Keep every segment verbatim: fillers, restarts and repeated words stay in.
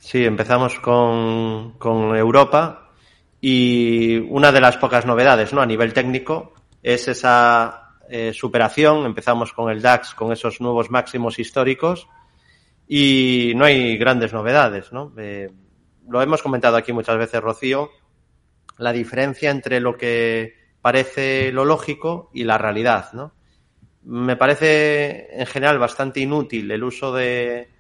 Sí, empezamos con, con Europa y una de las pocas novedades, ¿no?, a nivel técnico es esa eh, superación. Empezamos con el DAX con esos nuevos máximos históricos y no hay grandes novedades, ¿no? Eh, lo hemos comentado aquí muchas veces, Rocío, la diferencia entre lo que parece lo lógico y la realidad, ¿no? Me parece en general bastante inútil el uso de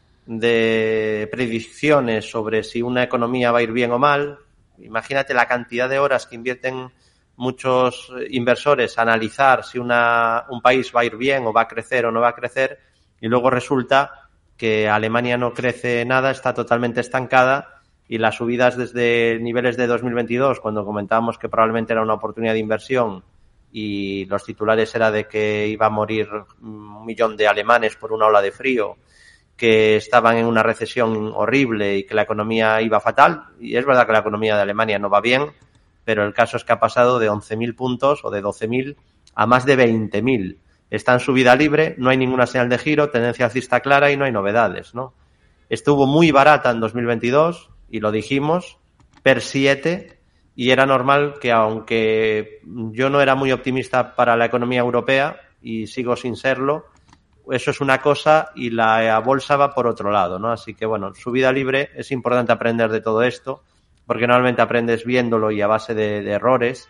de predicciones sobre si una economía va a ir bien o mal. Imagínate la cantidad de horas que invierten muchos inversores a analizar si una, un país va a ir bien o va a crecer o no va a crecer, y luego resulta que Alemania no crece nada, está totalmente estancada, y las subidas desde niveles de dos mil veintidós, cuando comentábamos que probablemente era una oportunidad de inversión y los titulares era de que iba a morir un millón de alemanes por una ola de frío, que estaban en una recesión horrible y que la economía iba fatal, y es verdad que la economía de Alemania no va bien, pero el caso es que ha pasado de once mil puntos o de doce mil a más de veinte mil. Está en subida libre, no hay ninguna señal de giro, tendencia alcista clara y no hay novedades, ¿no? Estuvo muy barata en dos mil veintidós y lo dijimos, per siete, y era normal que, aunque yo no era muy optimista para la economía europea y sigo sin serlo, eso es una cosa y la bolsa va por otro lado, ¿no? Así que, bueno, subida libre, es importante aprender de todo esto, porque normalmente aprendes viéndolo y a base de, de errores.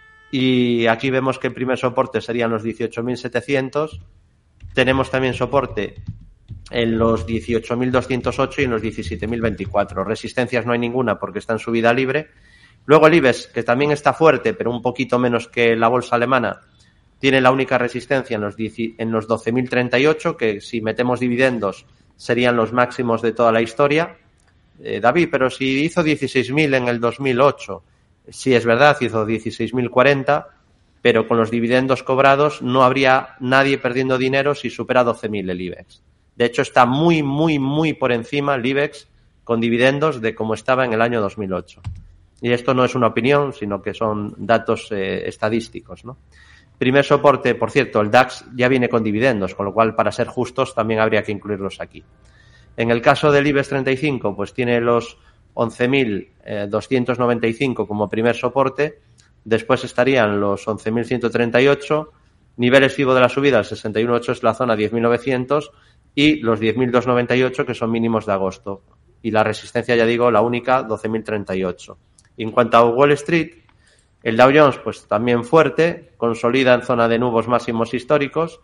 Y aquí vemos que el primer soporte serían los dieciocho mil setecientos. Tenemos también soporte en los dieciocho mil doscientos ocho y en los diecisiete mil veinticuatro. Resistencias no hay ninguna porque está en subida libre. Luego el IBEX, que también está fuerte, pero un poquito menos que la bolsa alemana, tiene la única resistencia en los, en los doce mil treinta y ocho, que si metemos dividendos serían los máximos de toda la historia. Eh, David, pero si hizo dieciséis mil en el dos mil ocho, sí es verdad, hizo dieciséis mil cuarenta, pero con los dividendos cobrados no habría nadie perdiendo dinero si supera doce mil el IBEX. De hecho, está muy, muy, muy por encima el IBEX con dividendos de como estaba en el año dos mil ocho. Y esto no es una opinión, sino que son datos eh, estadísticos, ¿no? Primer soporte, por cierto, el DAX ya viene con dividendos, con lo cual, para ser justos, también habría que incluirlos aquí. En el caso del IBEX treinta y cinco, pues tiene los once mil doscientos noventa y cinco como primer soporte, después estarían los once mil ciento treinta y ocho, niveles FIBO de la subida, el sesenta y uno coma ocho es la zona diez mil novecientos, y los diez mil doscientos noventa y ocho, que son mínimos de agosto. Y la resistencia, ya digo, la única, doce mil treinta y ocho. Y en cuanto a Wall Street, el Dow Jones, pues también fuerte, consolida en zona de nuevos máximos históricos.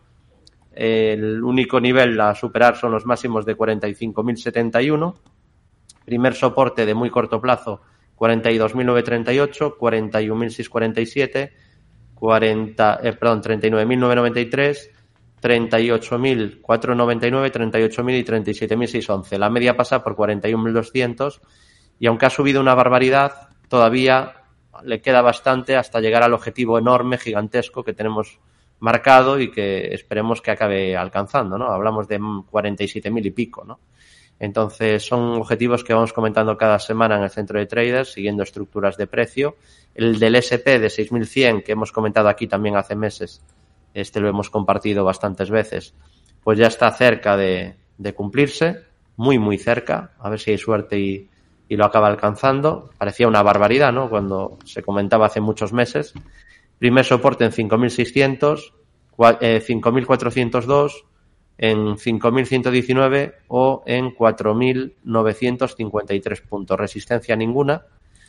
El único nivel a superar son los máximos de cuarenta y cinco mil setenta y uno. Primer soporte de muy corto plazo, cuarenta y dos mil novecientos treinta y ocho, cuarenta y uno mil seiscientos cuarenta y siete, cuarenta, eh, perdón, treinta y nueve mil novecientos noventa y tres, treinta y ocho mil cuatrocientos noventa y nueve, treinta y ocho mil y treinta y siete mil seiscientos once. La media pasa por cuarenta y un mil doscientos, y aunque ha subido una barbaridad, todavía le queda bastante hasta llegar al objetivo enorme, gigantesco que tenemos marcado y que esperemos que acabe alcanzando, ¿no? Hablamos de cuarenta y siete mil y pico, ¿no? Entonces son objetivos que vamos comentando cada semana en el centro de traders, siguiendo estructuras de precio. El del ese and pe de seis mil cien, que hemos comentado aquí también hace meses, este lo hemos compartido bastantes veces, pues ya está cerca de, de cumplirse, muy muy cerca, a ver si hay suerte y y lo acaba alcanzando. Parecía una barbaridad, ¿no?, cuando se comentaba hace muchos meses. Primer soporte en cinco mil seiscientos, cinco mil cuatrocientos dos, en cinco mil ciento diecinueve o en cuatro mil novecientos cincuenta y tres puntos. Resistencia ninguna.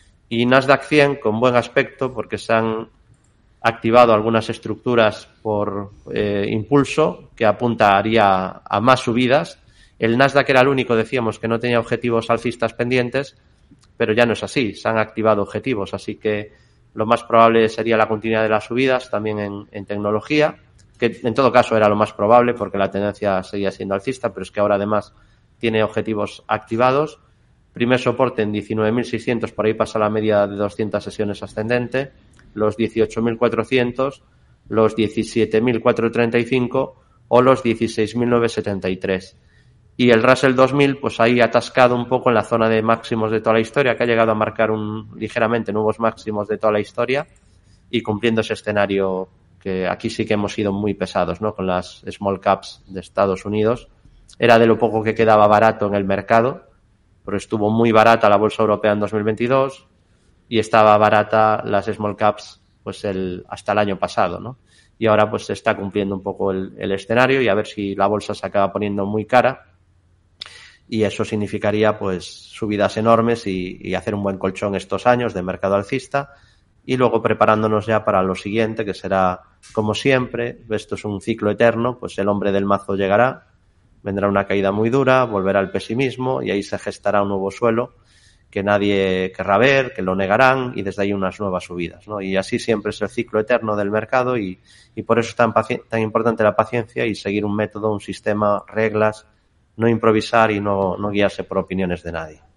Y Nasdaq cien con buen aspecto, porque se han activado algunas estructuras por eh, impulso que apuntaría a más subidas. El Nasdaq era el único, decíamos, que no tenía objetivos alcistas pendientes, pero ya no es así, se han activado objetivos, así que lo más probable sería la continuidad de las subidas también en, en tecnología, que en todo caso era lo más probable porque la tendencia seguía siendo alcista, pero es que ahora además tiene objetivos activados. Primer soporte en diecinueve mil seiscientos, por ahí pasa la media de doscientas sesiones ascendente, los dieciocho mil cuatrocientos, los diecisiete mil cuatrocientos treinta y cinco o los dieciséis mil novecientos setenta y tres. Y el Russell dos mil, pues ahí atascado un poco en la zona de máximos de toda la historia, que ha llegado a marcar un ligeramente nuevos máximos de toda la historia y cumpliendo ese escenario que aquí sí que hemos sido muy pesados, ¿no?, con las small caps de Estados Unidos. Era de lo poco que quedaba barato en el mercado pero estuvo muy barata la bolsa europea en dos mil veintidós y estaba barata las small caps pues el hasta el año pasado, ¿no? Y ahora pues se está cumpliendo un poco el, el escenario y a ver si la bolsa se acaba poniendo muy cara y eso significaría pues subidas enormes y, y hacer un buen colchón estos años de mercado alcista y luego preparándonos ya para lo siguiente, que será como siempre, esto es un ciclo eterno, pues el hombre del mazo llegará, vendrá una caída muy dura, volverá el pesimismo y ahí se gestará un nuevo suelo que nadie querrá ver, que lo negarán y desde ahí unas nuevas subidas, ¿no? Y así siempre es el ciclo eterno del mercado y, y por eso es tan, paci- tan importante la paciencia y seguir un método, un sistema, reglas, no improvisar y no, no guiarse por opiniones de nadie.